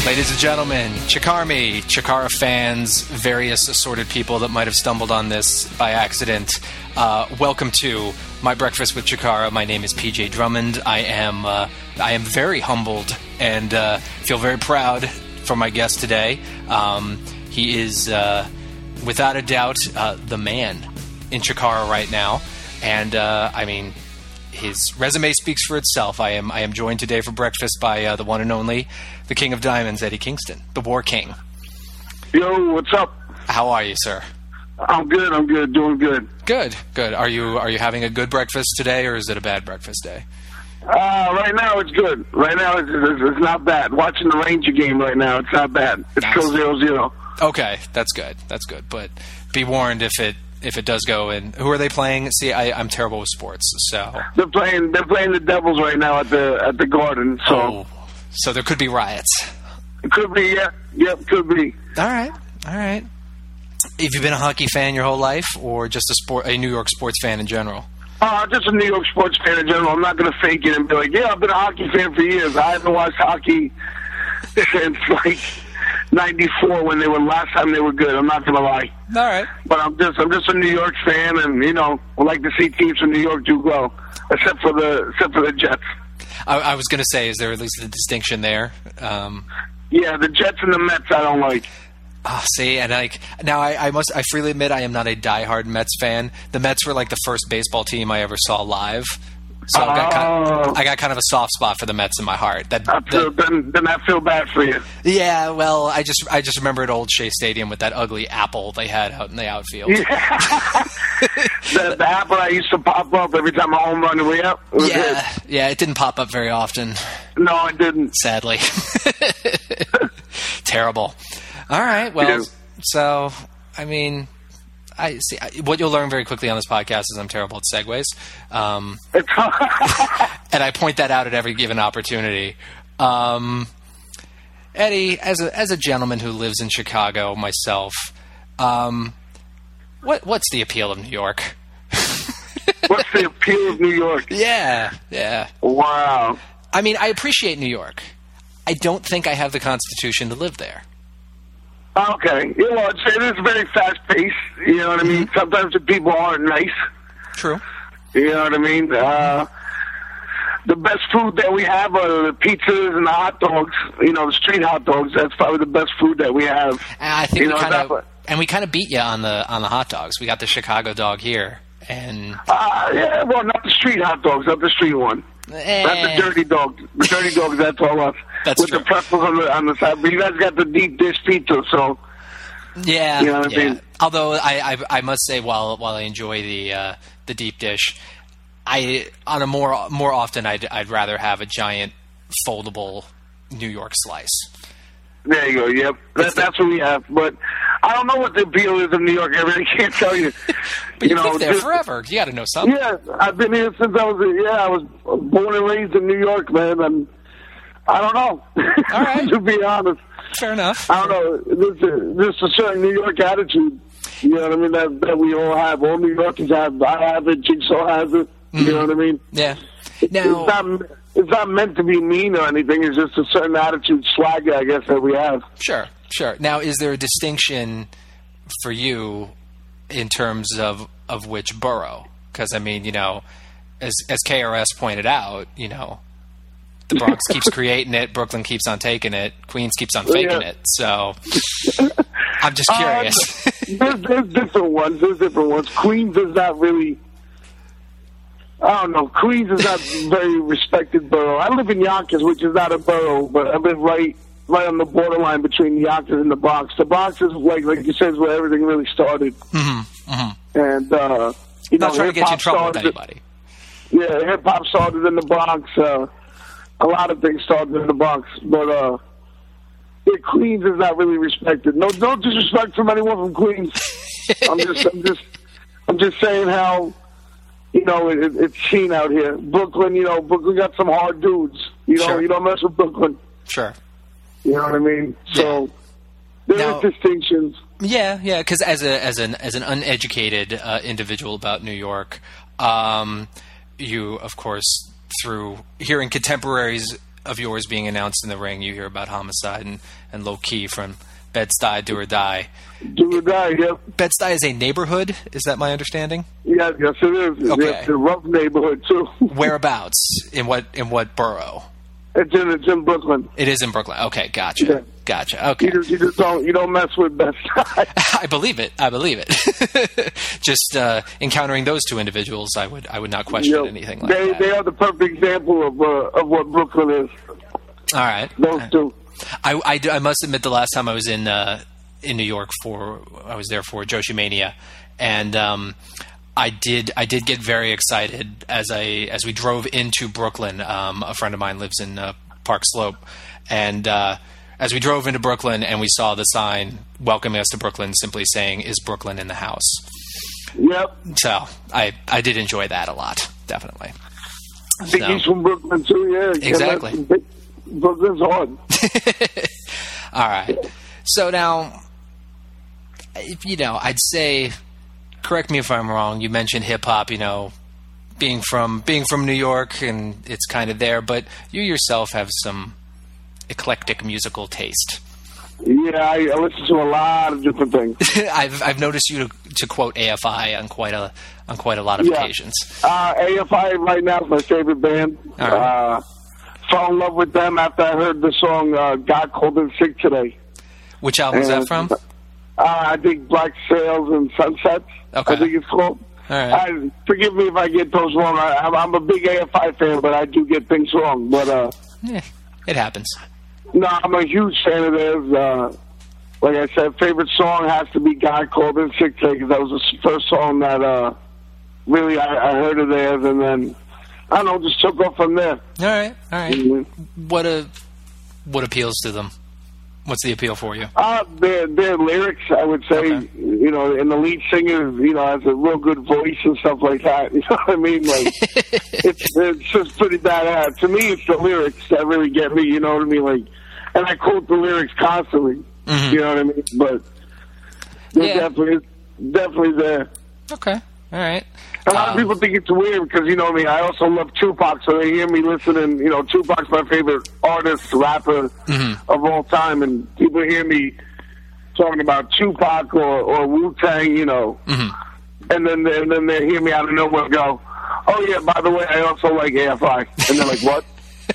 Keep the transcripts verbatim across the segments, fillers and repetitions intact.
Ladies and gentlemen, Chikarmy, Chikara fans, various assorted people that might have stumbled on this by accident, uh, welcome to My Breakfast with Chikara. My name is P J Drummond. I am uh, I am very humbled and uh, feel very proud for my guest today. Um, he is, uh, without a doubt, uh, the man in Chikara right now. And, uh, I mean... his resume speaks for itself. I am I am joined today for breakfast by uh, the one and only, the King of Diamonds, Eddie Kingston, the War King. Yo, what's up? How are you, sir? I'm good. I'm good. Doing good. Good. Good. Are you are you having a good breakfast today, or is it a bad breakfast day? Uh, right now it's good. Right now it's, it's, it's not bad. Watching the Ranger game right now, it's not bad. It's Nice. still zero zero. Okay, that's good. That's good. But be warned if it if it does go in. Who are they playing? See, I, I'm terrible with sports, so They're playing. They're playing the Devils right now at the at the Garden. So oh, so there could be riots. it could be. Yeah. Yep. Could be. All right. All right. Have you been a hockey fan your whole life, or just a sport, a New York sports fan in general? Uh, just a New York sports fan in general. I'm not going to fake it and be like, yeah, I've been a hockey fan for years. I haven't watched hockey since like ninety-four when they were last time they were good. I'm not going to lie. All right. But I'm just I'm just a New York fan, and you know, I like to see teams from New York do well, except for the except for the Jets. I, I was going to say, is there at least a distinction there? Um, Yeah, the Jets and the Mets I don't like. oh, see, and like now, I, I must, I freely admit, I am not a diehard Mets fan. The Mets were like the first baseball team I ever saw live, so I've got kind Oh. of, I got kind of a soft spot for the Mets in my heart. That, I feel, that then then I feel bad for you. yeah, well, I just, I just remember at Old Shea Stadium with that ugly apple they had out in the outfield. Yeah. the, the apple that used to pop up every time a home run way up. It was Yeah, yeah, it didn't pop up very often, it. No, I didn't. sadly. Terrible. All right, well, Yeah. so I mean, I see I, what you'll learn very quickly on this podcast is I'm terrible at segues, um, It's and I point that out at every given opportunity. Um, Eddie, as a as a gentleman who lives in Chicago myself, um, what what's the appeal of New York? What's the appeal of New York? Yeah, yeah. Wow. I mean, I appreciate New York. I don't think I have the constitution to live there. Okay. Yeah, well, it's, it is very fast paced. You know what I mean? Sometimes the people aren't nice. True. You know what I mean? Uh, the best food that we have are the pizzas and the hot dogs. You know, the street hot dogs. That's probably the best food that we have. And I think You we know, kind that's of, what- and we kind of beat you on the on the hot dogs. We got the Chicago dog here, and Uh, yeah, well, not the street hot dogs, not the street one. eh, Not the dirty dog. The dirty dogs, that's all us. That's With true. the pretzels on the, on the side. But you guys got the deep dish pizza, so... yeah, You know what I yeah. mean? Although I, I I must say, while while I enjoy the uh, the deep dish, I on a more more often I'd I'd rather have a giant foldable New York slice. There you go, yep. That, that's what we have. But I don't know what the appeal is of New York. I really can't tell you. But you, know, lived there just- forever. You got to know something. Yeah, I've been here since I was, yeah, I was born and raised in New York, man, and I don't know. All right. To be honest. Fair enough. I don't know. There's a, there's a certain New York attitude, you know what I mean, that, that we all have. All New Yorkers have. I have it. Jigsaw has it. You know what I mean? Yeah. It's Now, not, it's not meant to be mean or anything. It's just a certain attitude, swagger, I guess, that we have. sure, sure. Now, is there a distinction for you in terms of of which borough? Because I mean, you know, as as K R S pointed out, you know, the Bronx keeps creating it, Brooklyn keeps on taking it, Queens keeps on faking Yeah. it. So, I'm just curious. Uh, there's, there's different ones. There's different ones. Queens is not really... I don't know. Queens is not a very respected borough. I live in Yonkers, which is not a borough, but I live right right on the borderline between Yonkers and the Bronx. The Bronx is, like like you said, is where everything really started. Mm-hmm, mm-hmm. And, uh, you Not know, trying to get you in hip-hop trouble with started- anybody. Yeah, hip-hop started in the Bronx. Uh, a lot of things started in the Bronx. But, uh, yeah, Queens is not really respected. No, no disrespect from anyone from Queens. I'm just, I'm just, I'm just saying how, you know, it, it, it's seen out here. Brooklyn, you know, Brooklyn got some hard dudes. You know, Sure. you don't mess with Brooklyn. Sure. You know what I mean? So there Now- are distinctions. Yeah, yeah. Because as a as an as an uneducated uh, individual about New York, um, you of course through hearing contemporaries of yours being announced in the ring, you hear about Homicide and, and Low Key from Bed-Stuy, Do or Die. Do or Die, yep. Bed-Stuy is a neighborhood, is that my understanding? Yeah, yes it is. Okay. It's a rough neighborhood, too. Whereabouts? In what in what borough? It's in, it's in Brooklyn. It is in Brooklyn. Okay, gotcha. Yeah. Gotcha. Okay. You just, you just don't you don't mess with Bed-Stuy. I believe it. I believe it. Just uh, encountering those two individuals, I would I would not question You know, anything like they, that. They are the perfect example of uh, of what Brooklyn is. All right. Those two. I, I, I must admit, the last time I was in uh, in New York for I was there for Joshi Mania, and um, I did I did get very excited as I as we drove into Brooklyn. Um, a friend of mine lives in uh, Park Slope, and uh, as we drove into Brooklyn and we saw the sign welcoming us to Brooklyn, simply saying, "Is Brooklyn in the house?" Yep. So I I did enjoy that a lot, definitely. I think So. he's from Brooklyn too. Yeah, Exactly. Yeah, Brooklyn's hard. All right. So now, if, you know, I'd say, correct me if I'm wrong. You mentioned hip hop. You know, being from being from New York, and it's kind of there. But you yourself have some eclectic musical taste. Yeah, I, I listen to a lot of different things. I've I've noticed you to, to quote A F I on quite a on quite a lot of Yeah. occasions. Uh, A F I right now is my favorite band. All right. Uh, fell in love with them after I heard the song uh, "God Cold and Sick Today." Which album is that And, from? Uh, I think Black Sails and Sunsets. Okay. I think it's called. All right. I, forgive me if I get those wrong. I, I'm I'm a big A F I fan, but I do get things wrong. But uh, Yeah, it happens. no, I'm a huge fan of theirs. Uh, like I said, favorite song has to be "God Cold and Sick Today" because that was the first song that uh, really I, I heard of theirs, and then I don't know, just took off from there. All right. All right. Mm-hmm. What a what appeals to them? What's the appeal for you? Uh, their, their lyrics, I would say, Okay. you know, and the lead singer, you know, has a real good voice and stuff like that. You know what I mean? Like, it's, it's just pretty badass. To me, it's the lyrics that really get me, you know what I mean? Like, and I quote the lyrics constantly, Mhm. you know what I mean? But they're Yeah. definitely, definitely there. Okay. All right. A lot Um, of people think it's weird because, you know what I mean, I also love Tupac, so they hear me listening. You know, Tupac's my favorite artist, rapper Mhm. of all time, and people hear me talking about Tupac or, or Wu-Tang, you know, Mhm. and then and then they hear me out of nowhere go, oh, yeah, by the way, I also like A F I. And they're like, what?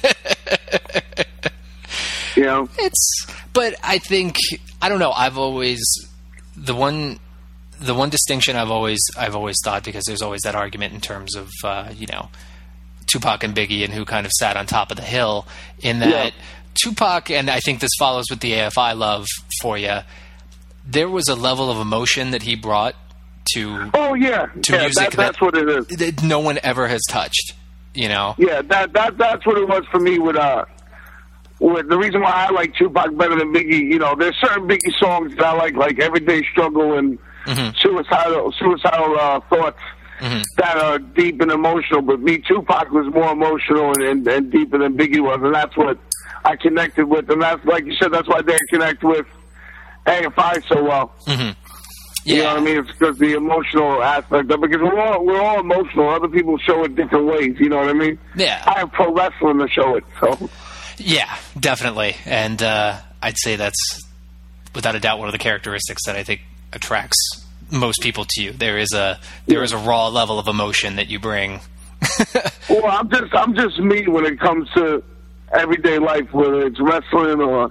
You know? It's, but I think I don't know. I've always the one the one distinction I've always I've always thought, because there's always that argument in terms of uh, you know, Tupac and Biggie and who kind of sat on top of the hill. In that Yeah. Tupac, and I think this follows with the A F I love for you. There was a level of emotion that he brought to Oh, yeah. To yeah, music that, that's that- what it is. that no one ever has touched. You know. Yeah, that that that's what it was for me with uh with the reason why I like Tupac better than Biggie. You know, there's certain Biggie songs that I like, like Everyday Struggle and Mhm. suicidal suicidal uh, thoughts Mhm. that are deep and emotional. But me, Tupac was more emotional and, and, and deeper than Biggie was, and that's what I connected with. And that's, like you said, that's why they connect with A F I so well. Mhm. You Yeah. know what I mean? It's because the emotional aspect of it, because we're all we're all emotional. Other people show it different ways. You know what I mean? Yeah. I have pro wrestling to show it. So Yeah, definitely. And uh, I'd say that's, without a doubt, one of the characteristics that I think attracts most people to you. There is a there is a raw level of emotion that you bring. well, I'm just I'm just me when it comes to everyday life, whether it's wrestling or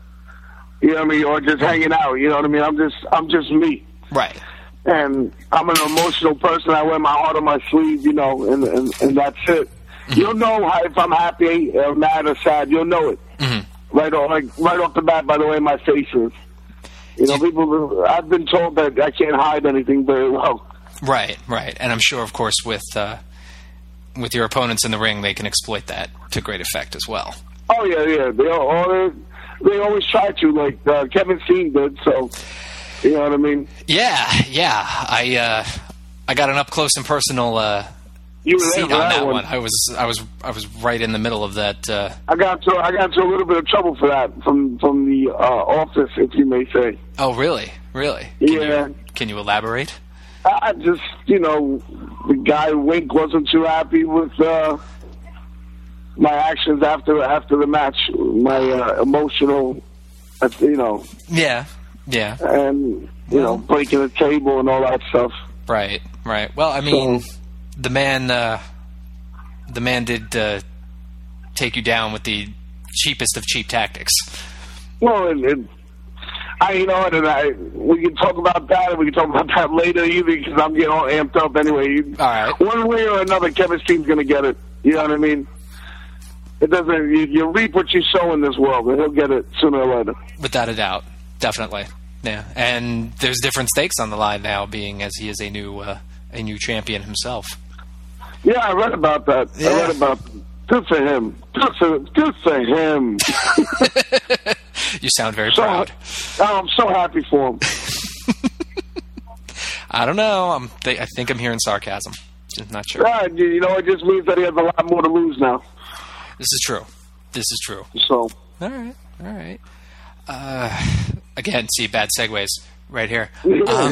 you know what I mean, or just hanging out. You know what I mean? I'm just I'm just me. Right. And I'm an emotional person. I wear my heart on my sleeve, you know, and and, and that's it. Mm-hmm. You'll know how, if I'm happy or mad or sad. You'll know it Mm-hmm. right off, like right off the bat by the way my face is. You know, people. I've been told that I can't hide anything very well. Right, right. And I'm sure, of course, with uh, with your opponents in the ring, they can exploit that to great effect as well. Oh yeah, yeah. They all, all they, they always try to, like uh, Kevin Steen did. So you know what I mean. Yeah, yeah. I uh, I got an up close and personal uh, You were there seat for on that, that one. one. I was I was I was right in the middle of that. Uh, I got to I got into a little bit of trouble for that from from the uh, office, if you may say. oh, really? Really? Can Yeah. You, can you elaborate? I just, you know, the guy Wink wasn't too happy with uh, my actions after after the match, my uh, emotional, uh, you know. Yeah, yeah. And, you know, breaking the table and all that stuff. Right, right. Well, I mean, So- the man, uh, the man did uh, take you down with the cheapest of cheap tactics. Well, and, and I, you know, and I, we can talk about that, and we can talk about that later, either, because I'm getting all amped up anyway. All right. One way or another, Kevin's team's going to get it. You know what I mean? It doesn't. You, you reap what you sow in this world, and he'll get it sooner or later. Without a doubt, definitely. Yeah, and there's different stakes on the line now, being as he is a new uh, a new champion himself. Yeah, I read about that. Yeah. I read about. Good for him. Good for, good for him. You sound very So, proud. oh, I'm so happy for him. I don't know. I'm th- I think I'm hearing sarcasm. Just not sure. Yeah, you know, it just means that he has a lot more to lose now. This is true. This is true. So, All right. All right. Uh, again, see, bad segues right here. Um,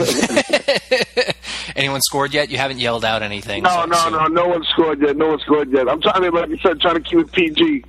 anyone scored yet? You haven't yelled out anything. no, so, no, so- no, no one scored yet. No one scored yet. I'm trying to, like you said, trying to keep it P G.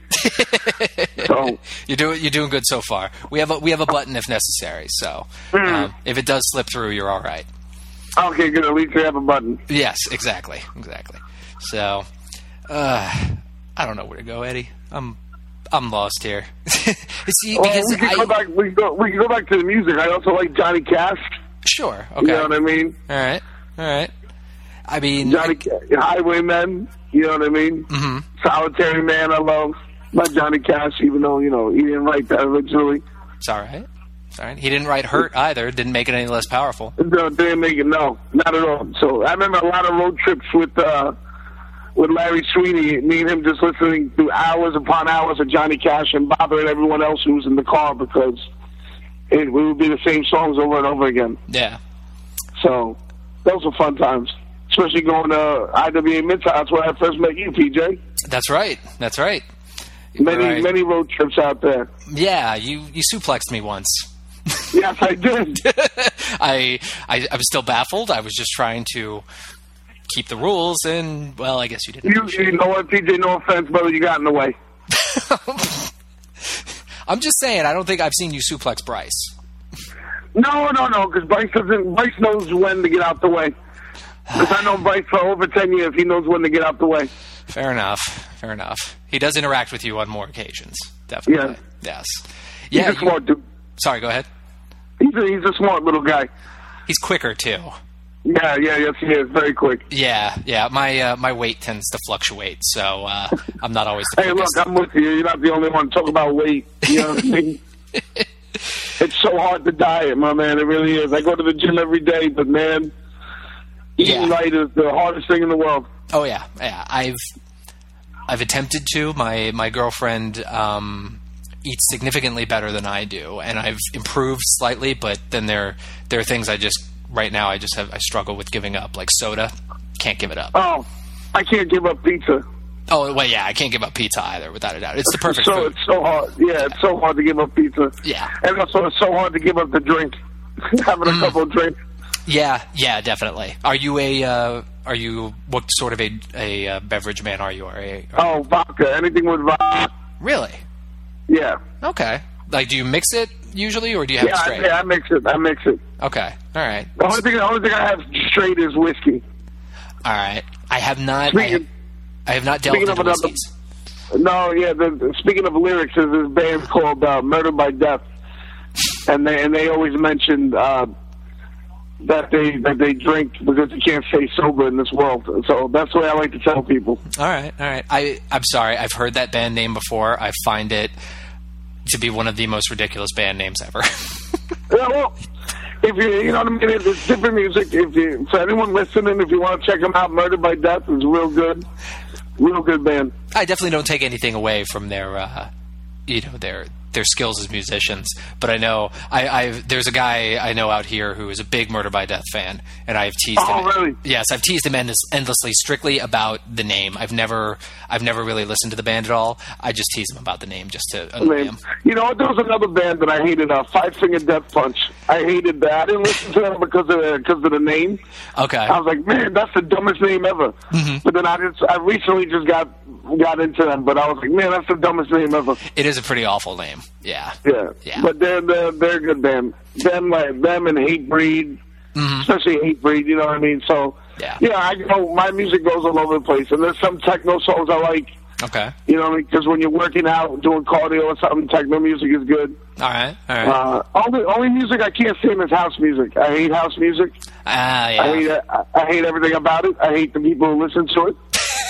So, You're doing you're doing good so far. We have a we have a button if necessary. So Mm. um, if it does slip through, you're all right. okay, good. At least we have a button. Yes, exactly, exactly. So uh, I don't know where to go, Eddie. I'm I'm lost here. See, Well, because we can I go back. We can go. We can go back to the music. I also like Johnny Cash. sure okay. You know what I mean? All right, all right. I mean, Johnny Cash, Highwaymen. You know what I mean? Mhm. Solitary Man. I love. Not Johnny Cash, even though you know he didn't write that originally. it's all right. It's all right. He didn't write "Hurt" either. Didn't make it any less powerful. No, they didn't make it. No, not at all. So I remember a lot of road trips with uh, with Larry Sweeney. Me and him just listening through hours upon hours of Johnny Cash and bothering everyone else who was in the car because it would be the same songs over and over again. Yeah. So those were fun times, especially going to I W A Midtown. That's where I first met you, P J. That's right. That's right. Many Right. many road trips out there. Yeah, you you suplexed me once. Yes, I did. I, I I was still baffled. I was just trying to keep the rules, and well, I guess you didn't. You, appreciate you know what, P J? No offense, brother, you got in the way. it. I'm just saying. I don't think I've seen you suplex Bryce. No, no, no, because Bryce doesn't. Bryce knows when to get out the way. Because I know Bryce for over ten years. He knows when to get out the way. Fair enough. Fair enough. He does interact with you on more occasions. Definitely. Yes. He's Yeah. a you- smart dude. sorry. Go ahead. He's a, he's a smart little guy. He's quicker too. Yeah, yeah, yes, he is. Very quick. Yeah. Yeah. My uh, my weight tends to fluctuate, so uh, I'm not always the Hey, look, quickest. I'm with you. You're not the only one to talk about weight. You know what I mean? It's so hard to diet, my man. It really is. I go to the gym every day, but man, eating Yeah. right is the hardest thing in the world. Oh yeah, yeah. I've I've attempted to. My my girlfriend um, eats significantly better than I do, and I've improved slightly. But then there there are things I just right now I just have I struggle with giving up, like soda. Can't give it up. Oh, I can't give up pizza. Oh well, yeah, I can't give up pizza either, without a doubt. It's the perfect so food. it's so hard. Yeah, it's so hard to give up pizza. Yeah. And also, it's so hard to give up the drink. Having Mm. a couple of drinks. Yeah, yeah, definitely. Are you a uh, are you what sort of a a uh, beverage man are you? Are a, are Oh, vodka. Anything with vodka. really? Yeah. Okay. Like, do you mix it usually, or do you have Yeah, it I, straight? yeah, I mix it. I mix it. Okay. All right. The only thing, the only thing I have straight is whiskey. All right. I have not. I Speaking- have, I have not delved speaking into of another- whiskeys. No, yeah. The, the, speaking of lyrics, there's this band called uh, Murder by Death, and they and they always mentioned uh, that they that they drink because you can't stay sober in this world. So that's the way I like to tell people. All right. All right. I I'm sorry. I've heard that band name before. I find it to be one of the most ridiculous band names ever. Yeah, well, if you you know what I mean, it's different music. If you for anyone listening, if you want to check them out, Murder by Death is real good, real good band. I definitely don't take anything away from their, uh, you know, their their skills as musicians. But I know I I've, there's a guy I know out here who is a big Murder by Death fan, and I've teased oh, him. Really? Yes, I've teased him endless, endlessly, strictly about the name. I've never I've never really listened to the band at all. I just tease him about the name just to annoy him. You know, there was another band that I hated, uh, Five Finger Death Punch. I hated that. I didn't listen to them because of the, because of the name. Okay. I was like, man, that's the dumbest name ever. Mm-hmm. But then I just I recently just got got into them, but I was like, man, that's the dumbest name ever. It is a pretty awful name. Yeah. Yeah. Yeah. But they're they're they're a good band. Them like them and Hatebreed, mm-hmm. especially Hatebreed. You know what I mean? So yeah, yeah. I know my music goes all over the place, and there's some techno songs I like. Okay. You know what I mean? Because when you're working out, doing cardio or something, techno music is good. All right. All right. Uh, only only music I can't stand is house music. I hate house music. Ah, uh, yeah. I hate I, I hate everything about it. I hate the people who listen to it.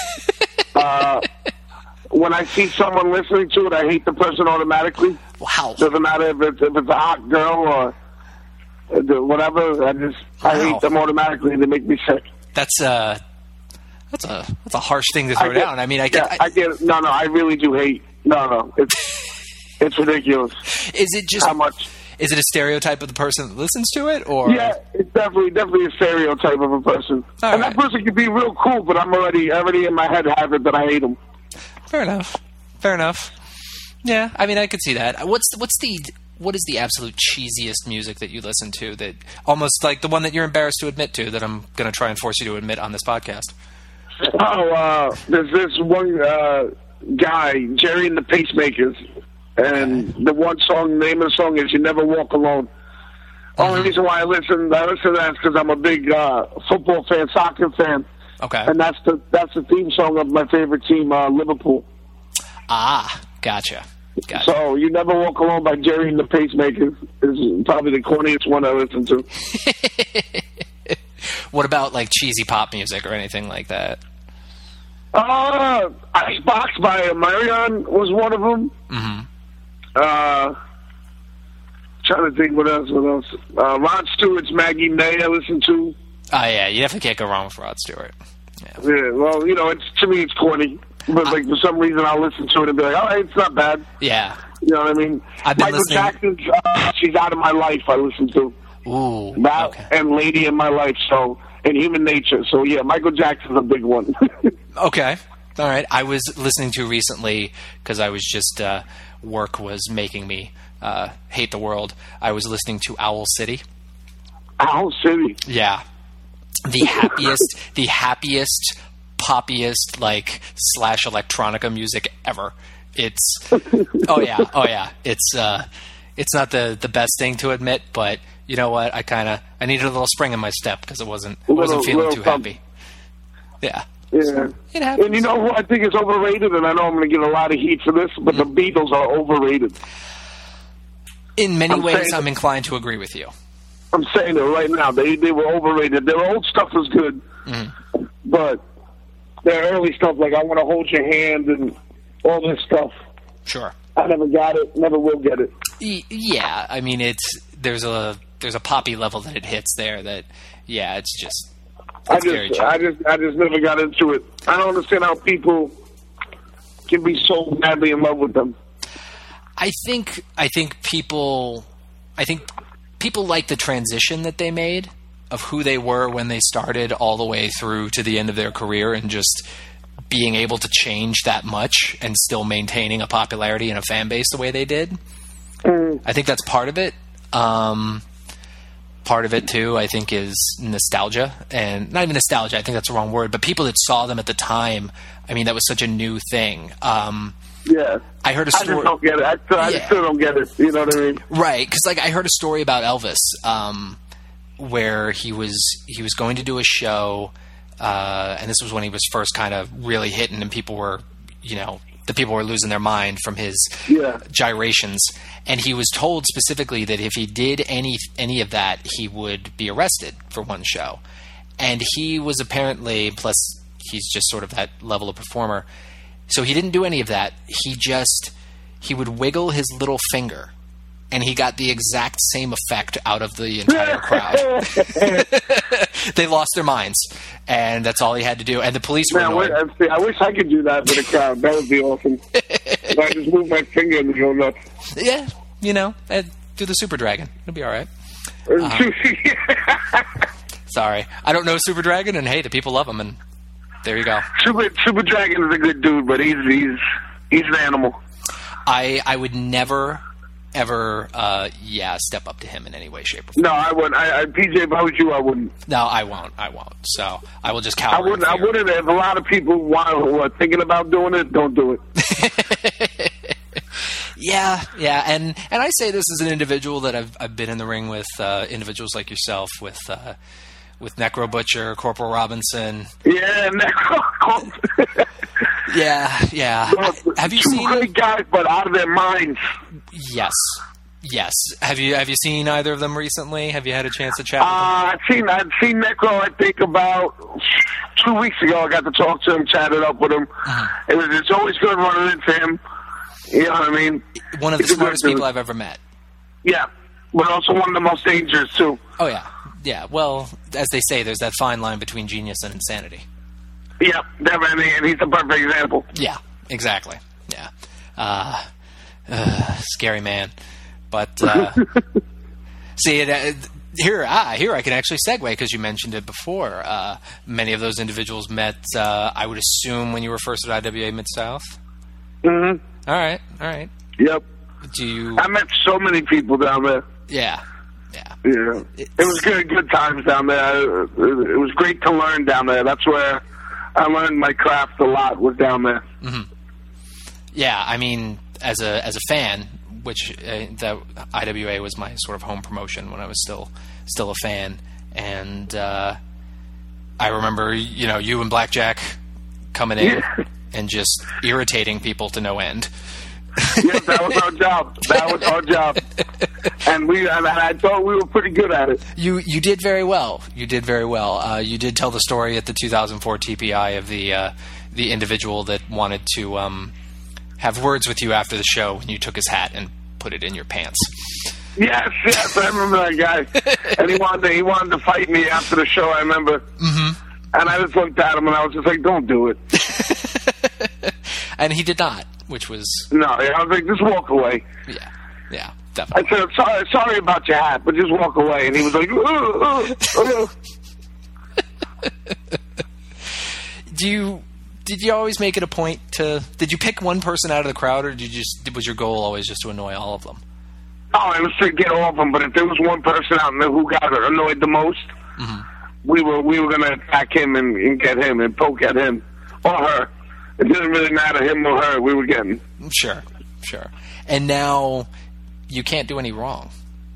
uh, when I see someone listening to it, I hate the person automatically. Wow. Doesn't matter if it's if it's a hot girl or whatever. I just wow. I hate them automatically. They make me sick. That's uh, that's a that's a harsh thing to throw I get, down. I mean, I get. Yeah, I, I get it. No, no, I really do hate. No, no, it's it's ridiculous. Is it just how much? Is it a stereotype of the person that listens to it, or yeah, it's definitely definitely a stereotype of a person. All and right. that person could be real cool, but I'm already already in my head have it that I hate him. Fair enough. Fair enough. Yeah, I mean, I could see that. What's the, what's the what is the absolute cheesiest music that you listen to? That almost like the one that you're embarrassed to admit to. That I'm going to try and force you to admit on this podcast. Oh, uh, there's this one uh, guy, Jerry and the Pacemakers, and okay. the one song, the name of the song is "You Never Walk Alone." Mm-hmm. Only reason why I listen, I listen to that is because I'm a big uh, football fan, soccer fan. Okay. And that's the that's the theme song of my favorite team, uh, Liverpool. Ah, gotcha. Gotcha. So, "You Never Walk Alone" by Jerry and the Pacemakers is probably the corniest one I listen to. What about like cheesy pop music or anything like that? Uh, Icebox by Marion was one of them. Mm-hmm. Uh, trying to think what else. What else? Uh, Rod Stewart's "Maggie May" I listen to. Oh yeah, you definitely can't go wrong with Rod Stewart. Yeah. Yeah, well, you know, it's to me it's corny, but like for some reason I'll listen to it and be like, oh, it's not bad. Yeah. You know what I mean? I've been Michael listening... Jackson's uh, "She's Out of My Life" I listen to. Ooh. That okay. and "Lady in My Life," so and "Human Nature." So yeah, Michael Jackson's a big one. Okay. All right. I was listening to recently because I was just uh, work was making me uh, hate the world. I was listening to Owl City. Owl City. Yeah. The happiest, the happiest, poppiest, like, slash electronica music ever. It's, oh yeah, oh yeah. It's, uh, it's not the, the best thing to admit, but you know what? I kind of, I needed a little spring in my step because I wasn't, I wasn't feeling too pump. happy. Yeah. Yeah. It happens. And you know who I think is overrated, and I know I'm going to get a lot of heat for this, but mm-hmm. the Beatles are overrated. In many I'm ways, saying, I'm inclined to agree with you. I'm saying it right now. They they were overrated. Their old stuff was good, mm-hmm. but their early stuff, like "I Want to Hold Your Hand" and all this stuff. Sure. I never got it. Never will get it. Yeah, I mean, it's there's a there's a poppy level that it hits there that, yeah, it's just. I just I just I just never got into it. I don't understand how people can be so madly in love with them. I think I think people I think people like the transition that they made of who they were when they started all the way through to the end of their career, and just being able to change that much and still maintaining a popularity and a fan base the way they did. Mm. I think that's part of it. Um, part of it too, I think, is nostalgia, and not even nostalgia. I think that's the wrong word, but people that saw them at the time. I mean, that was such a new thing. Um, Yeah, I heard a story. I just don't get it. I, still, I yeah. still don't get it. You know what I mean? Right, because like I heard a story about Elvis, um, where he was he was going to do a show, uh, and this was when he was first kind of really hitting, and people were, you know, the people were losing their mind from his yeah. gyrations, and he was told specifically that if he did any any of that, he would be arrested for one show, and he was apparently, plus he's just sort of that level of performer. So he didn't do any of that. He just, he would wiggle his little finger, and he got the exact same effect out of the entire crowd. They lost their minds, and that's all he had to do. And the police were Man, annoyed. I wish I could do that with a crowd. That would be awesome. If I just move my finger and go nuts. Yeah, you know, do the Super Dragon. It'll be all right. Um, sorry, I don't know Super Dragon, and hey, the people love him, and there you go. Super Super Dragon is a good dude, but he's he's he's an animal. I I would never ever uh, yeah step up to him in any way, shape, or form. No, I wouldn't. I, I P J, if I was you, I wouldn't. No, I won't. I won't. So I will just cower. I wouldn't. I wouldn't. If a lot of people want who are thinking about doing it, don't do it. Yeah, yeah, and and I say this as an individual that I've I've been in the ring with uh, individuals like yourself, with uh, with Necro Butcher, Corporal Robinson. Yeah, Necro. yeah, yeah. Well, have you two seen great guys, but out of their minds? Yes, yes. Have you have you seen either of them recently? Have you had a chance to chat with them? Uh, I've seen I've seen Necro. I think about two weeks ago. I got to talk to him, chatted up with him. Uh-huh. It was, it's always good running into him. You know what I mean? One of the smartest people I've ever met. Yeah, but also one of the most dangerous, too. Oh, yeah. Yeah, well, as they say, there's that fine line between genius and insanity. Yeah, definitely, and he's the perfect example. Yeah, exactly. Yeah. Uh, uh, scary man. But, uh, see, it, uh, here, ah, here I can actually segue, because you mentioned it before. Uh, many of those individuals met, uh, I would assume, when you were first at I W A Mid-South? Mm-hmm. All right, all right. Yep. Do you? I met so many people down there. Yeah, yeah. Yeah. It's, it was good, good times down there. It was great to learn down there. That's where I learned my craft a lot. Was down there. Mm-hmm. Yeah, I mean, as a as a fan, which uh, the I W A was my sort of home promotion when I was still still a fan, and uh, I remember, you know, you and Blackjack coming in. Yeah. And just irritating people to no end. Yeah, that was our job. That was our job, and we. And I thought we were pretty good at it. You you did very well. You did very well. Uh, you did tell the story at the two thousand four T P I of the uh, the individual that wanted to um, have words with you after the show, and you took his hat and put it in your pants. Yes, yes, I remember that guy. And he wanted to, he wanted to fight me after the show. I remember. Mm-hmm. And I just looked at him and I was just like, "Don't do it." And he did not, which was... No, I was like, just walk away. Yeah, yeah, definitely. I said, sorry, sorry about your hat, but just walk away. And he was like, uh, uh, uh. Do you... Did you always make it a point to... Did you pick one person out of the crowd, or did you just was your goal always just to annoy all of them? Oh, it was to get all of them, but if there was one person out there who got annoyed the most, mm-hmm. we were we were going to attack him and, and get him and poke at him or her. It didn't really matter, him or her, we were getting. Sure, sure. And now you can't do any wrong.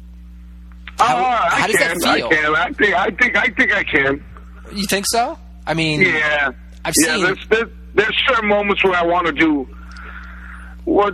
How, uh, how I does can, that feel? I can. I think, I think, I think I can. You think so? I mean, yeah. I've yeah, seen... There's, there's, there's certain moments where I want to do... What,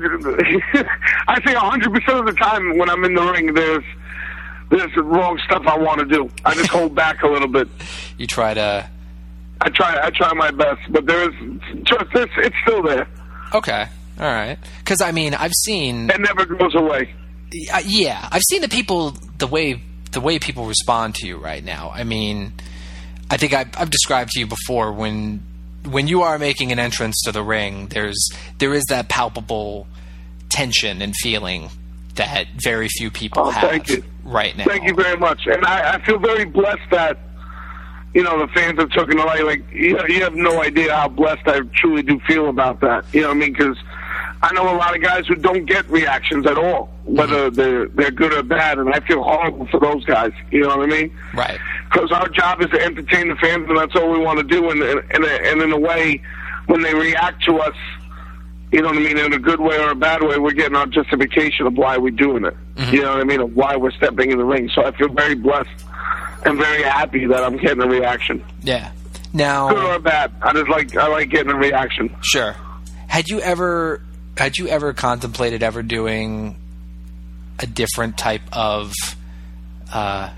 I think one hundred percent of the time when I'm in the ring, there's there's wrong stuff I want to do. I just hold back a little bit. You try to... I try I try my best, but there is just it's, it's still there. Okay, all right. Because I mean, I've seen it never goes away. Uh, yeah, I've seen the people the way the way people respond to you right now. I mean, I think I've, I've described to you before when when you are making an entrance to the ring, there's there is that palpable tension and feeling that very few people oh, have thank you. right now. Thank you very much, and I, I feel very blessed that. You know, the fans have taken it like, like you, you have no idea how blessed I truly do feel about that. You know what I mean? Because I know a lot of guys who don't get reactions at all, whether they're they're good or bad, and I feel horrible for those guys. You know what I mean? Right. Because our job is to entertain the fans, and that's all we want to do. And, and, and, and in a way, when they react to us, you know what I mean, in a good way or a bad way, we're getting our justification of why we're doing it. Mm-hmm. You know what I mean? Of why we're stepping in the ring. So I feel very blessed. I'm very happy that I'm getting a reaction. Yeah. Now, good or bad, I just like I like getting a reaction. Sure. Had you ever had you ever contemplated ever doing a different type of uh,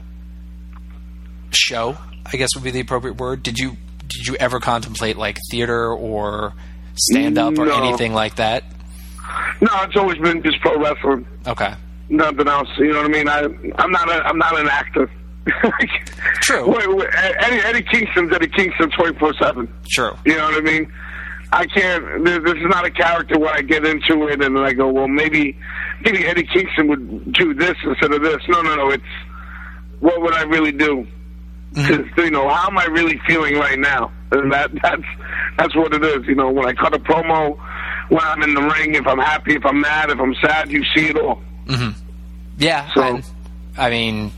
show? I guess would be the appropriate word. Did you did you ever contemplate like theater or stand up or no. anything like that? No, it's always been just pro wrestling. Okay. Nothing else. You know what I mean? I I'm not a, I'm not an actor. True. Wait, wait, Eddie, Eddie Kingston's Eddie Kingston twenty-four seven. True. You know what I mean? I can't. This is not a character where I get into it and I go, well, maybe, maybe Eddie Kingston would do this instead of this. No, no, no. It's what would I really do? Mm-hmm. You know, how am I really feeling right now? And that that's that's what it is. You know, when I cut a promo, when I'm in the ring, if I'm happy, if I'm mad, if I'm sad, you see it all. Mm-hmm. Yeah. So, I, I mean,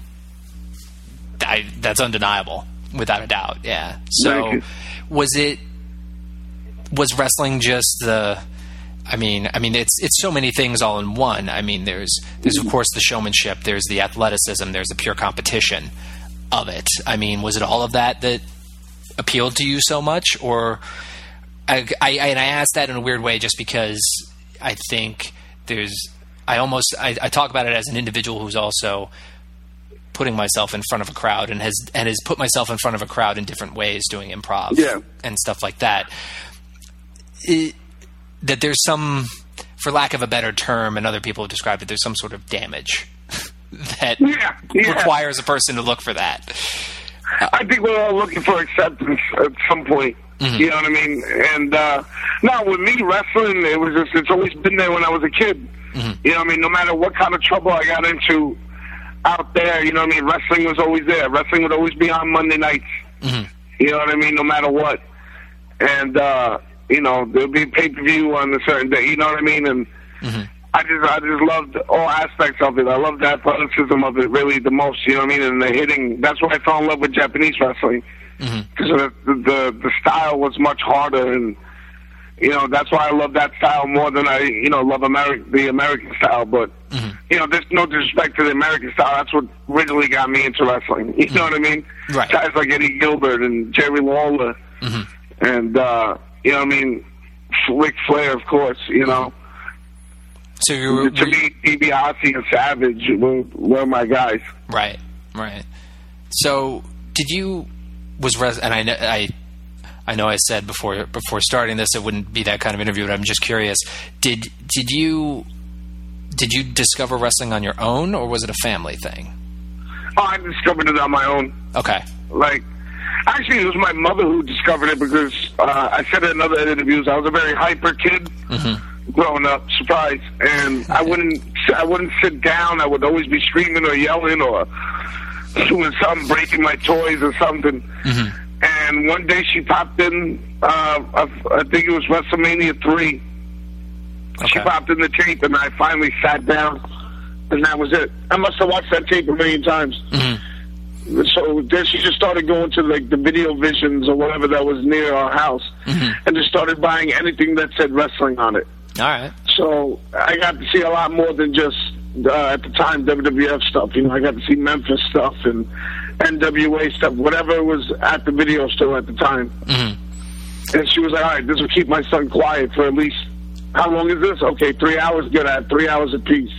I, that's undeniable, without a doubt. Yeah. So, was it? Was wrestling just the? I mean, I mean, it's it's so many things all in one. I mean, there's there's of course the showmanship, there's the athleticism, there's the pure competition of it. I mean, was it all of that that appealed to you so much, or? I, I and I asked that in a weird way, just because I think there's. I almost I, I talk about it as an individual who's also putting myself in front of a crowd and has and has put myself in front of a crowd in different ways, doing improv yeah. and stuff like that. It, that there's some, for lack of a better term, and other people have described it, there's some sort of damage that yeah, yeah. requires a person to look for that. I think we're all looking for acceptance at some point. Mm-hmm. You know what I mean? And uh, no, with me, wrestling, it was just, it's always been there when I was a kid. Mm-hmm. You know what I mean? No matter what kind of trouble I got into out there, you know what I mean? Wrestling was always there. Wrestling would always be on Monday nights. Mm-hmm. You know what I mean? No matter what. And, uh, you know, there'll be pay-per-view on a certain day, you know what I mean? And mm-hmm. I just I just loved all aspects of it. I loved the athleticism of it really the most, you know what I mean? And the hitting, that's why I fell in love with Japanese wrestling. Because mm-hmm. the, the the style was much harder, and, you know, that's why I love that style more than I, you know, love Ameri- the American style. But, mm-hmm. you know, there's no disrespect to the American style. That's what originally got me into wrestling. You mm-hmm. know what I mean? Right. Guys like Eddie Gilbert and Jerry Lawler. Mm-hmm. And, uh, you know what I mean? Ric Flair, of course, you know. So you were, to me, DiBiase and Savage were, were my guys. Right, right. So did you, was, res- and I know, I, I know I said before before starting this it wouldn't be that kind of interview, but I'm just curious. Did did you did you discover wrestling on your own, or was it a family thing? Oh, I discovered it on my own. Okay. Like, actually, it was my mother who discovered it, because uh, I said it in other interviews, I was a very hyper kid mm-hmm. growing up, surprise, and okay. I wouldn't I wouldn't sit down. I would always be screaming or yelling or doing something, breaking my toys or something. Mm-hmm. And one day she popped in, uh, I think it was WrestleMania three. Okay. She popped in the tape, and I finally sat down, and that was it. I must have watched that tape a million times. Mm-hmm. So then she just started going to like the Video Visions or whatever that was near our house, mm-hmm. and just started buying anything that said wrestling on it. All right. So I got to see a lot more than just, uh, at the time, W W F stuff. You know, I got to see Memphis stuff and N W A stuff, whatever was at the video store at the time. Mm-hmm. And she was like, all right, this will keep my son quiet for at least, how long is this? Okay, three hours, good at three hours apiece.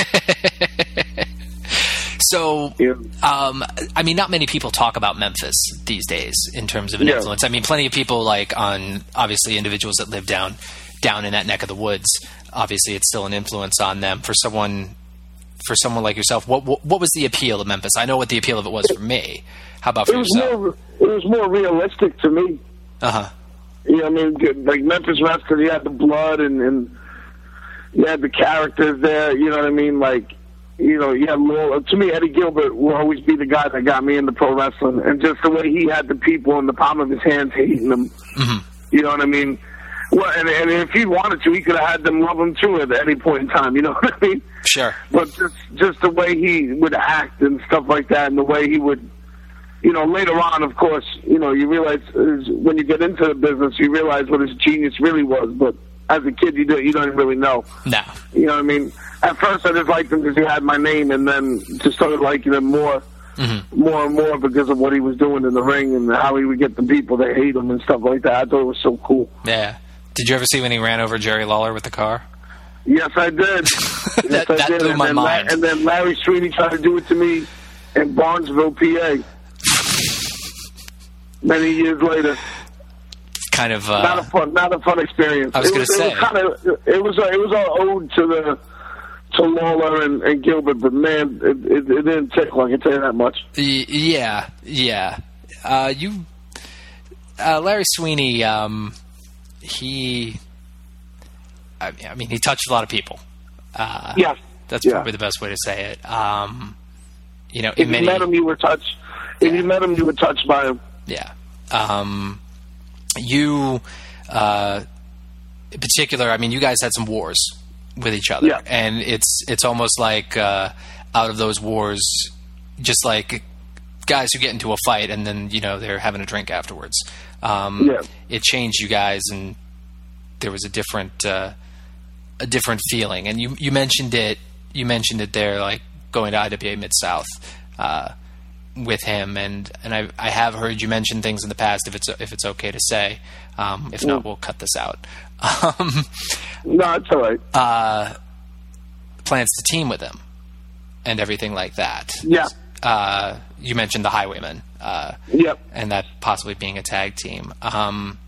So, yeah. um, I mean, not many people talk about Memphis these days in terms of an yeah. influence. I mean, plenty of people, like, on, obviously, individuals that live down down in that neck of the woods. Obviously, it's still an influence on them. For someone, for someone like yourself, what what, what was the appeal of Memphis? I know what the appeal of it was for me. How about for it was yourself? More, it was more realistic to me. Uh-huh. You know, I mean, like Memphis wrestling, you had the blood and, and you had the characters there. You know what I mean? Like, you know, you had Lawler. To me, Eddie Gilbert will always be the guy that got me into pro wrestling, and just the way he had the people in the palm of his hands hating them. Mm-hmm. You know what I mean? Well, and, and if he wanted to, he could have had them love him too at any point in time. You know what I mean? Sure. But just just the way he would act and stuff like that, and the way he would, you know, later on, of course, you know, you realize is, when you get into the business, you realize what his genius really was. But as a kid, you don't you don't really know. No. You know what I mean? At first, I just liked him because he had my name, and then just started liking him more. Mm-hmm. More and more because of what he was doing in the ring and how he would get the people to hate him and stuff like that. I thought it was so cool. Yeah. Did you ever see when he ran over Jerry Lawler with the car? Yes, I did. that yes, I that did. blew and my then, mind. And then Larry Sweeney tried to do it to me in Barnesville, P A Many years later. Kind of uh, not a fun, not a fun experience. I was going to say it was kind of it was a, it was an ode to the to Lawler and, and Gilbert, but man, it, it, it didn't tickle. I can tell you that much. Yeah, yeah. Uh, you, uh, Larry Sweeney. Um, he, I mean, I mean, he touched a lot of people. Uh, yeah. That's yeah. probably the best way to say it. Um, you know, if many, you met him, you were touched. If yeah. you met him, you were touched by him. Yeah. Um, you, uh, in particular, I mean, you guys had some wars with each other, yeah. and it's it's almost like uh, out of those wars, just like guys who get into a fight and then you know they're having a drink afterwards. Um, yeah. It changed you guys, and there was a different uh, a different feeling. And you you mentioned it. You mentioned it there, like going to I W A Mid-South uh, with him, and, and I I have heard you mention things in the past. If it's if it's okay to say, um, if not, we'll cut this out. Um, no, it's all right. Uh, plans to team with him and everything like that. Yeah. Uh, you mentioned the Highwaymen. Uh, yep. And that possibly being a tag team. Um,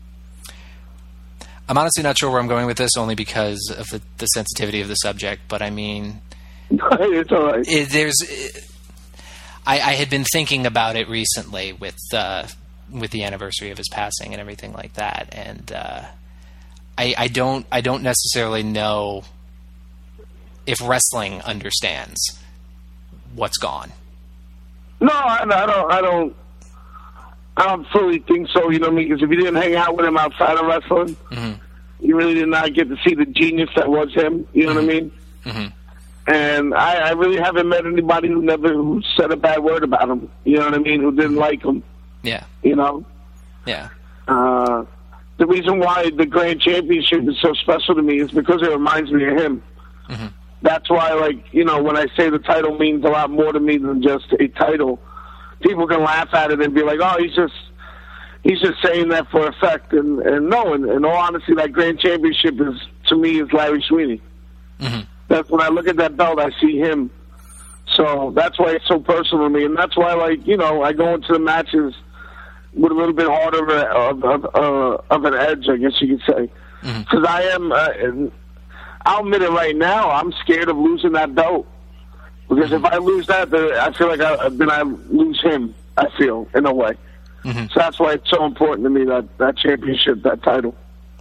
I'm honestly not sure where I'm going with this, only because of the, the sensitivity of the subject. But I mean, it's all right. It, there's, it, I, I had been thinking about it recently with uh, with the anniversary of his passing and everything like that, and uh, I, I don't, I don't necessarily know if wrestling understands what's gone. No, I, I don't. I don't. I don't fully think so. You know what I mean? Because if you didn't hang out with him outside of wrestling, mm-hmm. you really did not get to see the genius that was him. You know mm-hmm. what I mean? Mm-hmm. And I, I really haven't met anybody who never who said a bad word about him. You know what I mean? Who didn't like him. Yeah. You know? Yeah. Uh, the reason why the Grand Championship is so special to me is because it reminds me of him. Mm-hmm. That's why, like, you know, when I say the title means a lot more to me than just a title, people can laugh at it and be like, oh, he's just he's just saying that for effect. And, and no, in, in all honesty, that Grand Championship is, to me, is Larry Sweeney. Mm-hmm. That's when I look at that belt, I see him. So that's why it's so personal to me. And that's why, like, you know, I go into the matches with a little bit harder of, of, of, of an edge, I guess you could say. Because mm-hmm. I am, uh, I'll admit it right now, I'm scared of losing that belt. Because if I lose that, then I feel like I, then I lose him, I feel, in a way. Mm-hmm. So that's why it's so important to me, that, that championship, that title.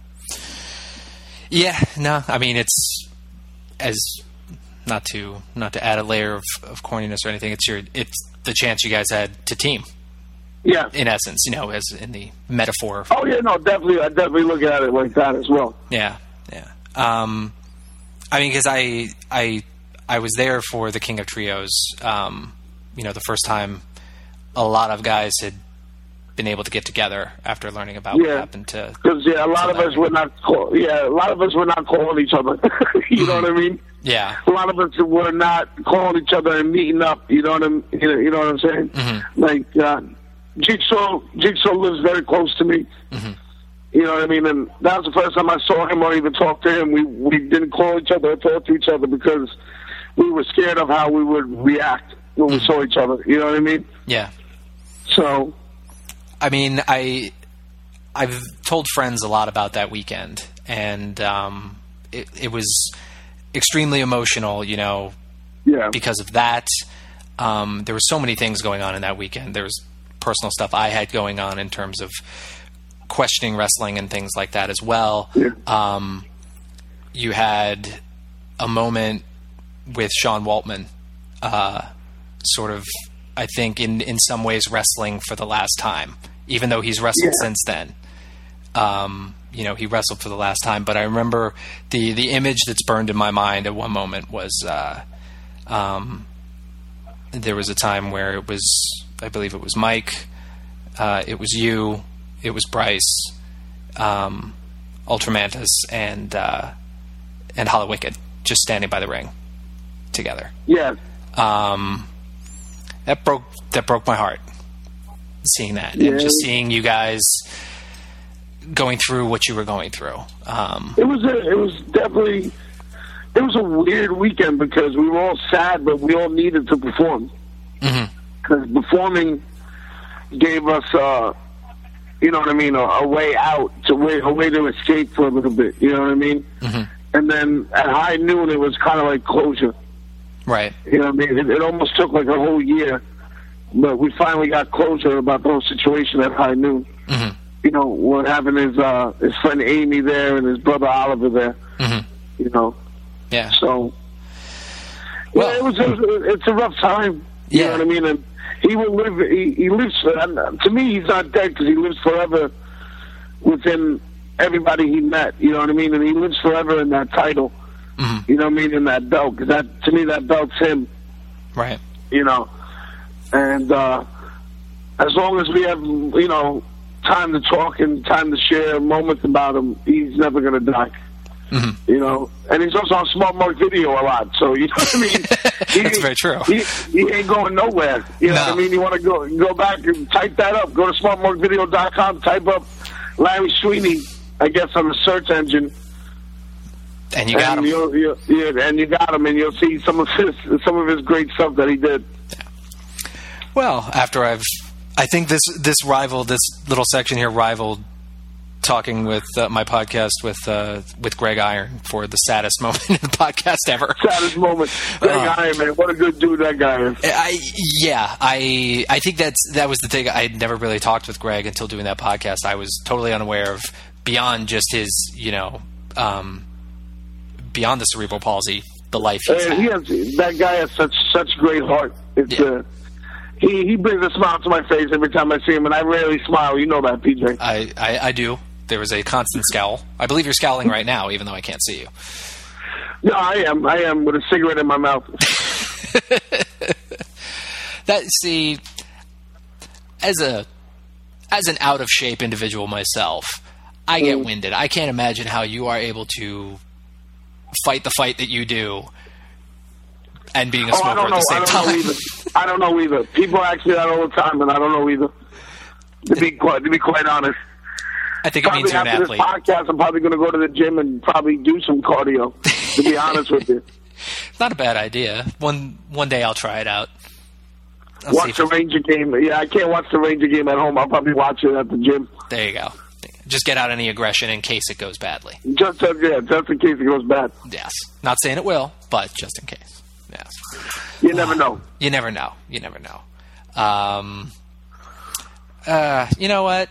Yeah, no, I mean, it's, as, not to not to add a layer of, of corniness or anything, it's your it's the chance you guys had to team. Yeah. In essence, you know, as in the metaphor. Oh, yeah, no, definitely, I definitely look at it like that as well. Yeah, yeah. Um, I mean, because I, I, I was there for the King of Trios, um, you know, the first time a lot of guys had been able to get together after learning about yeah. what happened to... Because, yeah, a lot of us were not, call, yeah, a lot of us were not calling each other. You know what I mean? Yeah. A lot of us were not calling each other and meeting up, you know what I'm, you know what I'm saying? Mm-hmm. Like, uh, Jigsaw, Jigsaw lives very close to me. Mm-hmm. You know what I mean? And that was the first time I saw him or even talked to him. We we didn't call each other or talk to each other because we were scared of how we would react when mm-hmm. we saw each other. You know what I mean? Yeah. So, I mean, I I've told friends a lot about that weekend, and um, it, it was extremely emotional. You know, yeah. Because of that, um, there were so many things going on in that weekend. There was personal stuff I had going on in terms of questioning wrestling and things like that as well. Yeah. Um, you had a moment with Sean Waltman, uh, sort of, I think, in, in some ways wrestling for the last time, even though he's wrestled yeah. since then. Um, you know, he wrestled for the last time, but I remember the, the image that's burned in my mind at one moment was, uh, um, there was a time where it was, I believe it was Mike, uh, it was you, it was Bryce, um, Ultramantis, and uh, and Hollow Wicked just standing by the ring together. Yeah. Um, that broke that broke my heart. Seeing that yeah. and just seeing you guys going through what you were going through. Um, it was a, it was definitely it was a weird weekend because we were all sad, but we all needed to perform because mm-hmm. performing gave us. Uh, You know what I mean? A, a way out, to way, a way to escape for a little bit. You know what I mean? Mm-hmm. And then at high noon, it was kind of like closure. Right. You know what I mean? It, it almost took like a whole year, but we finally got closure about the whole situation at high noon. Mm-hmm. you know, we're having his uh, his friend Amy there and his brother Oliver there. Mm-hmm. You know. Yeah. So. Well, yeah, it was. It was it's a rough time. You yeah. know what I mean? And he will live. He, he lives. Uh, to me, he's not dead because he lives forever within everybody he met. You know what I mean? And he lives forever in that title. Mm-hmm. You know what I mean? In that belt, because that to me that belt's him. Right. You know, and uh, as long as we have, you know, time to talk and time to share moments about him, he's never going to die. Mm-hmm. You know, and he's also on Smart Mark Video a lot, so you know what I mean. He, That's very true. He, he ain't going nowhere. You know no. what I mean. You want to go go back and type that up. Go to smart mark video dot com. Type up Larry Sweeney, I guess, on the search engine. And you got and him. You'll, you'll, yeah, and you got him, and you'll see some of his some of his great stuff that he did. Yeah. Well, after I've, I think this this rivaled this little section here rivaled talking with uh, my podcast with uh, with Greg Iron for the saddest moment in the podcast ever. Saddest moment, Greg uh, Iron, man, what a good dude that guy is. I yeah, I I think that's that was the thing. I had never really talked with Greg until doing that podcast. I was totally unaware of beyond just his, you know. Um, beyond the cerebral palsy, the life he's uh, had. He has, that guy has such such great heart. It's yeah. uh, he he brings a smile to my face every time I see him, and I rarely smile. You know that, P J. I, I, I do. There was a constant scowl. I believe you're scowling right now, even though I can't see you. No, I am. I am with a cigarette in my mouth. That see, as a as an out of shape individual myself, I get mm. winded. I can't imagine how you are able to fight the fight that you do and being a oh, smoker at the same I time. Know either. I don't know either. People ask me that all the time, and I don't know either. To be quite, to be quite honest. I think it probably means you're an after athlete. This podcast, I'm probably going to go to the gym and probably do some cardio, to be honest with you. Not a bad idea. One one day I'll try it out. I'll watch the Ranger game. Yeah, I can't watch the Ranger game at home. I'll probably watch it at the gym. There you go. Just get out any aggression in case it goes badly. Just, uh, yeah, just in case it goes bad. Yes. Not saying it will, but just in case. Yes. You never know. You never know. You never know. Um, uh, you know what?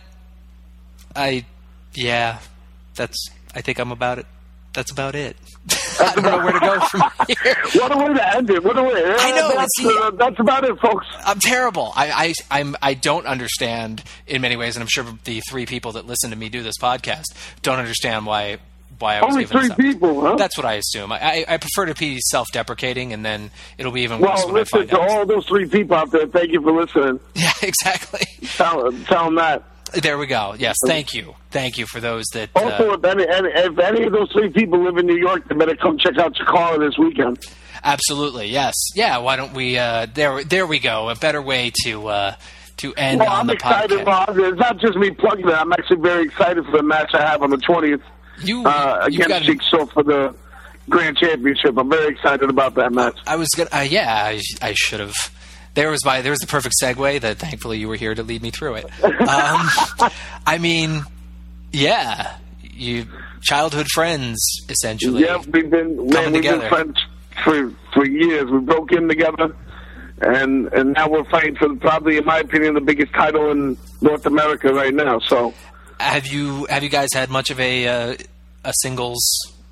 I, yeah, that's, I think I'm about it. That's about it. I don't know where to go from here. What a way to end it. What a way. I know. That's, see, uh, that's about it, folks. I'm terrible. I, I, I'm, I don't understand in many ways, and I'm sure the three people that listen to me do this podcast don't understand why why I was Only giving three this up. people, huh? That's what I assume. I, I, I prefer to be self-deprecating, and then it'll be even worse well, when listen I find to out. all those three people out there. Thank you for listening. Yeah, exactly. Tell, tell them that. There we go. Yes, thank you. Thank you for those that... Also, uh, if, any, any, if any of those three people live in New York, they better come check out Chikara this weekend. Absolutely, yes. Yeah, why don't we... Uh, there there we go. A better way to uh, to end well, on I'm the excited. podcast. Well, it's not just me plugging it. I'm actually very excited for the match I have on the twentieth You, uh, against got Jigsaw for the Grand Championship. I'm very excited about that match. I was gonna... Uh, yeah, I, I should have... There was my there was the perfect segue that thankfully you were here to lead me through it. Um, I mean, yeah, you childhood friends essentially. Yeah, we've been man, we've together. been friends for for years. We broke in together, and and now we're fighting for probably, in my opinion, the biggest title in North America right now. So, have you have you guys had much of a uh, a singles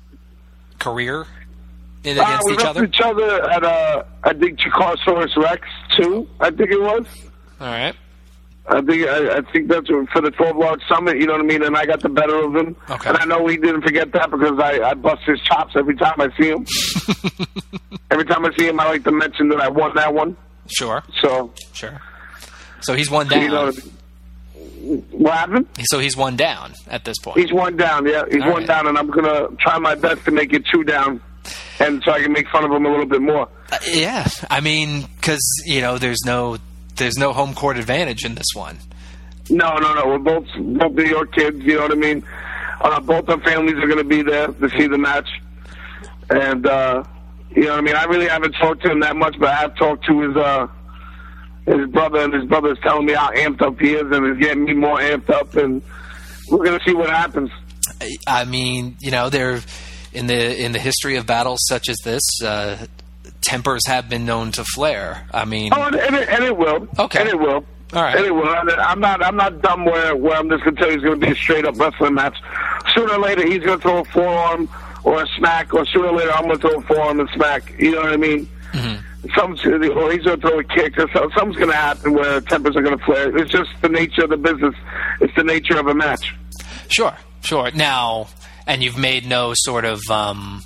career in, against uh, we each other? each other at a I think Chikarasaurus Rex too. I think it was. All right. I think I, I think that's for the twelve Large Summit. You know what I mean? And I got the better of him. Okay. And I know he didn't forget that because I, I bust his chops every time I see him. Every time I see him, I like to mention that I won that one. Sure. So sure. So he's one down. You know, what happened? So he's one down at this point. He's one down. Yeah, he's All one right. down, and I'm gonna try my best to make it two down, and so I can make fun of him a little bit more. Uh, yeah, I mean, because you know, there's no there's no home court advantage in this one. No, no, no. We're both both New York kids. You know what I mean? Uh, both our families are going to be there to see the match, and uh, you know what I mean. I really haven't talked to him that much, but I have talked to his uh, his brother, and his brother's telling me how amped up he is, and is getting me more amped up, and we're going to see what happens. I mean, you know, there in the in the history of battles such as this, uh, tempers have been known to flare. I mean, Oh, and, and, it, and it will. Okay. And it will. All right. Anyway, I'm not. I'm not dumb where where I'm just gonna tell you it's gonna be a straight up wrestling match. Sooner or later, he's gonna throw a forearm or a smack, or sooner or later, I'm gonna throw a forearm and smack. You know what I mean? Mm-hmm. Some, or he's gonna throw a kick, or so, something's gonna happen where tempers are gonna flare. It's just the nature of the business. It's the nature of a match. Sure, sure. Now, and you've made no sort of um,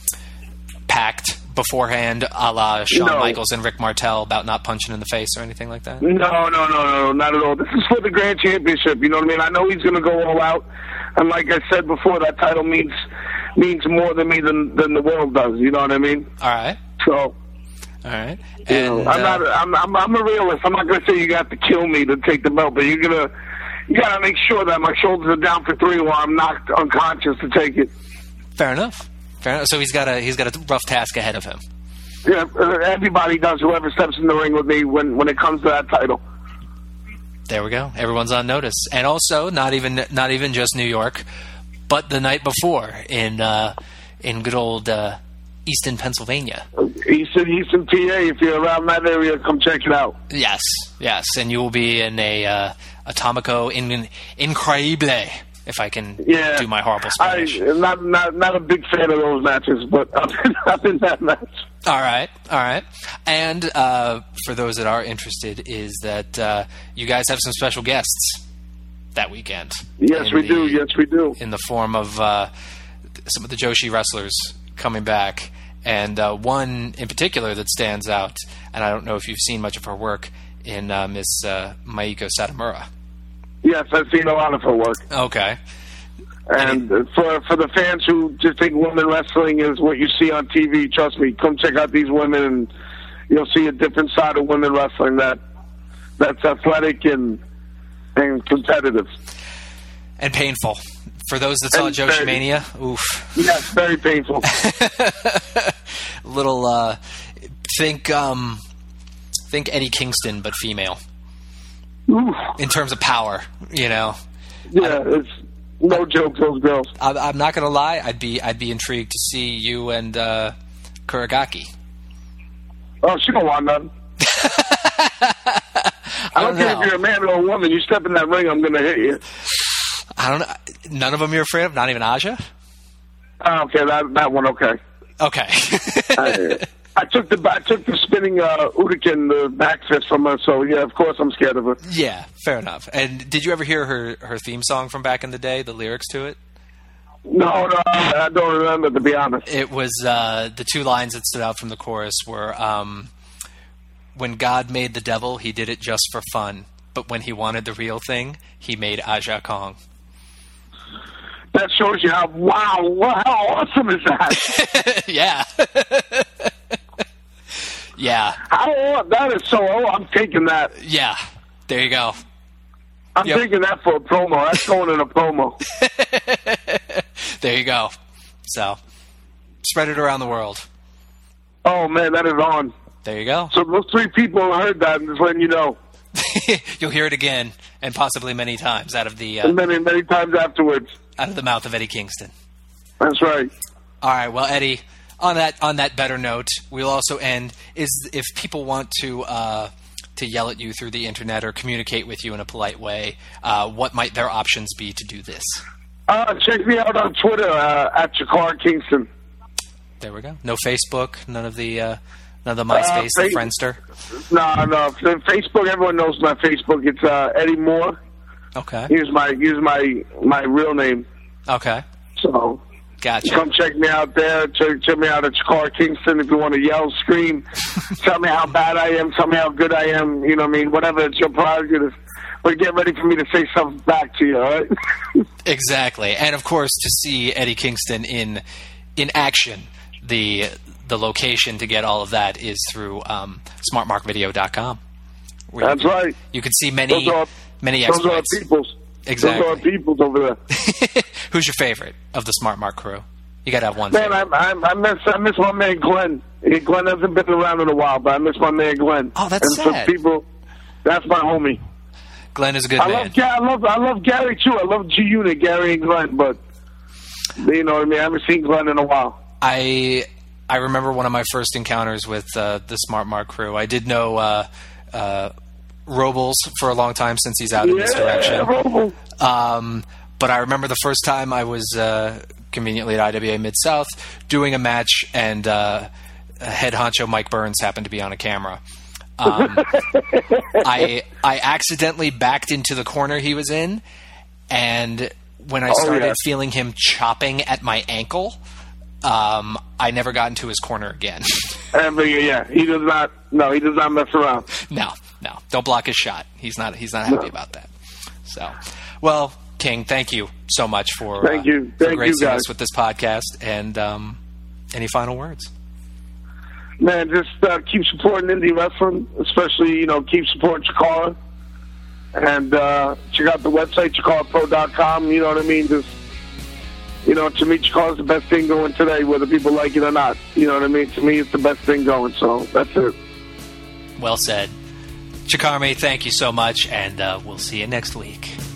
pact beforehand, a la Shawn no. Michaels and Rick Martel, about not punching in the face or anything like that? No, no, no, no, not at all. This is for the Grand Championship. You know what I mean? I know he's going to go all out, and like I said before, that title means means more to me than than the world does. You know what I mean? All right. So, all right. And, you know, I'm uh, not. I'm, I'm. I'm a realist. I'm not going to say you got to kill me to take the belt, but you're gonna. You got to make sure that my shoulders are down for three, while I'm knocked unconscious to take it. Fair enough. Fair enough. So he's got a he's got a rough task ahead of him. Yeah, everybody does. Whoever steps in the ring with me when when it comes to that title. There we go. Everyone's on notice, and also not even not even just New York, but the night before in uh, in good old uh, Easton, Pennsylvania. Easton, Easton, P A. If you're around that area, come check it out. Yes, yes, and you will be in a uh, Atomico in Increíble. If I can yeah. do my horrible Spanish. I'm not, not, not a big fan of those matches, but I'm in, I'm in that match. All right, all right. And uh, for those that are interested, is that uh, you guys have some special guests that weekend. Yes, we the, do. Yes, we do. In the form of uh, some of the Joshi wrestlers coming back. And uh, one in particular that stands out, and I don't know if you've seen much of her work, in uh, Miss uh, Maiko Satomura. Yes, I've seen a lot of her work. Okay. And for for the fans who just think women wrestling is what you see on T V, trust me, come check out these women, and you'll see a different side of women wrestling that that's athletic and and competitive. And painful. For those that saw Joshi Mania, oof. Yes, very painful. Little, uh, think, um, think Eddie Kingston, but female. Oof. In terms of power, you know. Yeah, it's no joke, those girls. I, I'm not going to lie. I'd be I'd be intrigued to see you and uh, Kuragaki. Oh, she don't want nothing. I don't, I don't care know. If you're a man or a woman. You step in that ring, I'm going to hit you. I don't know. None of them you're afraid of? Not even Aja? Oh, okay, that that one, okay. Okay. I, I took the I took the spinning uh, Udikin, the back fist from her, so yeah, of course I'm scared of her. Yeah, fair enough. And did you ever hear her, her theme song from back in the day, the lyrics to it? No, no, I don't remember, to be honest. It was, uh, the two lines that stood out from the chorus were, um, when God made the devil, he did it just for fun. But when he wanted the real thing, he made Aja Kong. That shows you how, wow, how awesome is that? Yeah. Yeah. How, that is so, oh, I'm taking that. Yeah. There you go. I'm yep. taking that for a promo. That's going in a promo. There you go. So, spread it around the world. Oh, man, that is on. There you go. So those three people heard that, and just letting you know. You'll hear it again, and possibly many times out of the... Uh, and many, many times afterwards. Out of the mouth of Eddie Kingston. That's right. All right, well, Eddie, on that on that better note, we'll also end, is if people want to uh, to yell at you through the internet or communicate with you in a polite way, uh, what might their options be to do this? Uh, check me out on Twitter, uh, at Chikara Kingston. There we go. No Facebook, none of the... Uh, None of the MySpace, uh, the Friendster? No, no. Facebook, everyone knows my Facebook. It's uh, Eddie Moore. Okay. Here's my here's my my real name. Okay. So, gotcha. Come check me out there. Check, check me out at Chikara Kingston if you want to yell, scream, tell me how bad I am, tell me how good I am. You know what I mean? Whatever, it's your prerogative. But get ready for me to say something back to you, all right? Exactly. And, of course, to see Eddie Kingston in in action, the... The location to get all of that is through um, smart mark video dot com. That's you can, right. You can see many those are, many exploits. exploits. Those are our peoples. Exactly. Those are our peoples over there. Who's your favorite of the Smart Mark crew? You got to have one. Man, I, I, I miss I miss my man Glenn. Glenn hasn't been around in a while, but I miss my man Glenn. Oh, that's and sad. For people, that's my homie. Glenn is a good I man. Love, I love I love Gary too. I love G Unit, Gary and Glenn, but you know what I mean. I haven't seen Glenn in a while. I. I remember one of my first encounters with uh, the Smart Mark crew. I did know uh, uh, Robles for a long time since he's out in yeah, this direction. Robles. Um, but I remember the first time I was uh, conveniently at I W A Mid-South doing a match, and uh, head honcho Mike Burns happened to be on a camera. Um, I I accidentally backed into the corner he was in, and when I started oh, yeah. feeling him chopping at my ankle, um, I never got into his corner again. And, yeah, he does not. No, he does not mess around. No, no, don't block his shot. He's not. He's not happy No. about that. So, well, King, thank you so much for thank you, uh, for thank gracing you guys us with this podcast. And um, any final words? Man, just uh, keep supporting indie wrestling, especially, you know, keep supporting Chikara. And uh, check out the website, chikara pro dot com. You know what I mean? Just, you know, to me, Chikara's the best thing going today, whether people like it or not. You know what I mean? To me, it's the best thing going. So that's it. Well said. Chikara, thank you so much, and uh, we'll see you next week.